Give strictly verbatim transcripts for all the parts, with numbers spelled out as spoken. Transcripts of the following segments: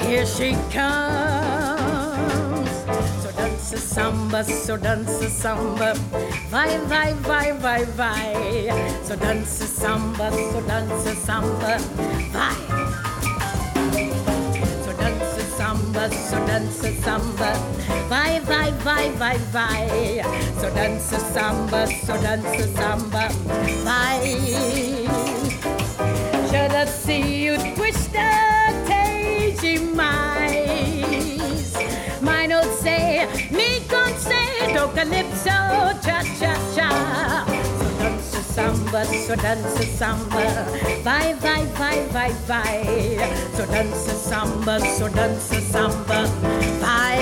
Here she comes. So dance a samba, so dance a samba. Vai, vai, vai, vai, vai. So dance a samba, so dance a samba. Vai. So dance a samba, so dance a samba. Vai, vai, vai, vai, vai. So dance a samba, so dance a samba. Vai. Should I see you twist the mais. Mine don't say, me can't say, do calypso, cha cha cha. So dance a samba, so dance a samba. Vai, vai, vai, vai, vai. So dance a samba, so dance a samba. Vai.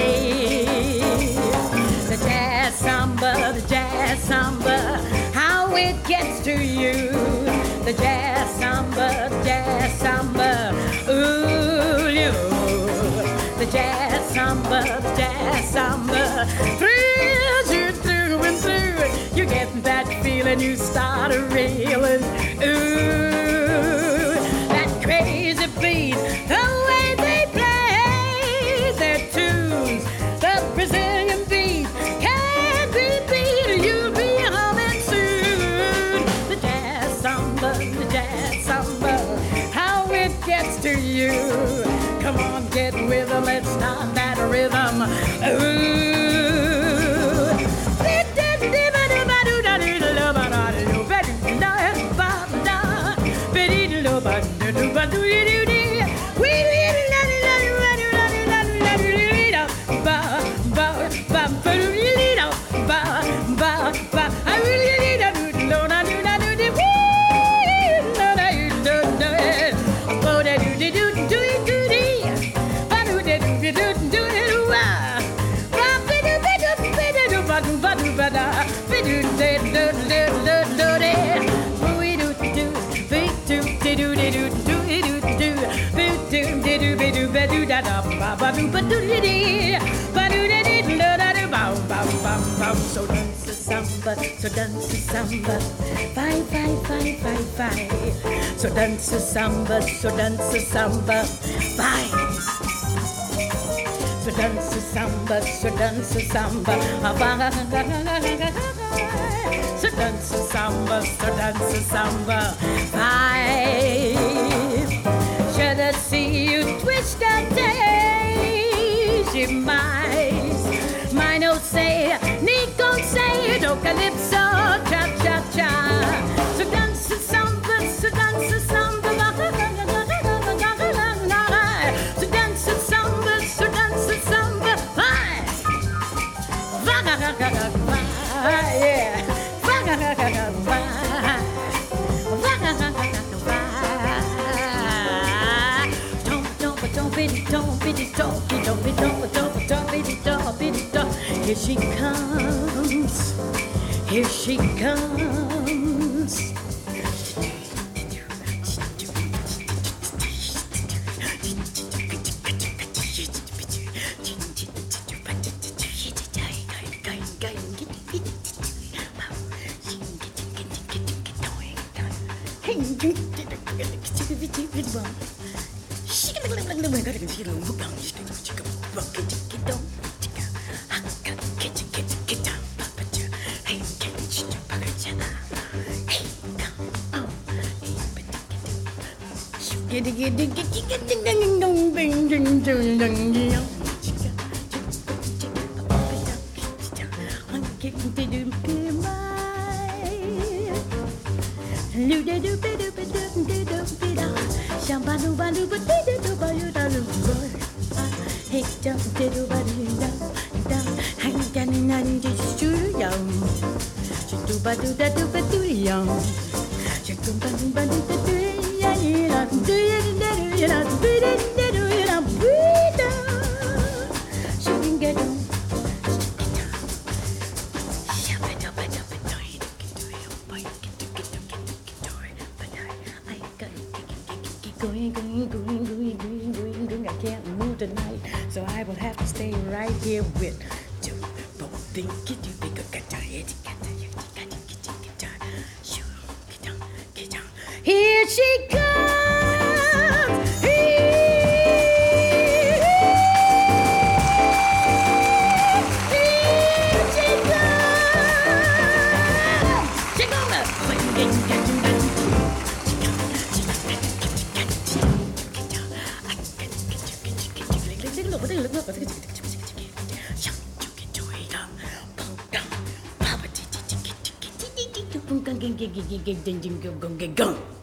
The jazz samba, the jazz samba. How it gets to you. The jazz samba, the jazz samba. Ooh, you. The jazz samba, the jazz samba. Thrills you through and through. You get that feeling, you start a reeling. Ooh, that crazy beat, the way they play their tunes, the Brazilian beat can't be beat. You'll be humming soon. The jazz samba, the jazz samba. How it gets to you. Come on, get with them, let's start that rhythm. Ooh. So dance a samba, so dance a samba. Vai, vai, vai, vai, vai. So dance a samba, so dance a samba. Vai. So dance a samba, so dance a samba. Vai. So dance a samba, so dance a samba. Vai. Should I see you twist that daisy mice? Mine don't say, Nico say, do calypso, cha cha cha. So dance a samba, so dance a samba. So dance a samba, so dance a samba. Vai. Yeah. Here she comes, here she comes. Going, going, going, going, going, going, going. I can't move tonight, so I will have to stay right here with you. Here she comes. Here Gum, gum, gum, gum, gum, gum, gum, gum, gum, gum, gum.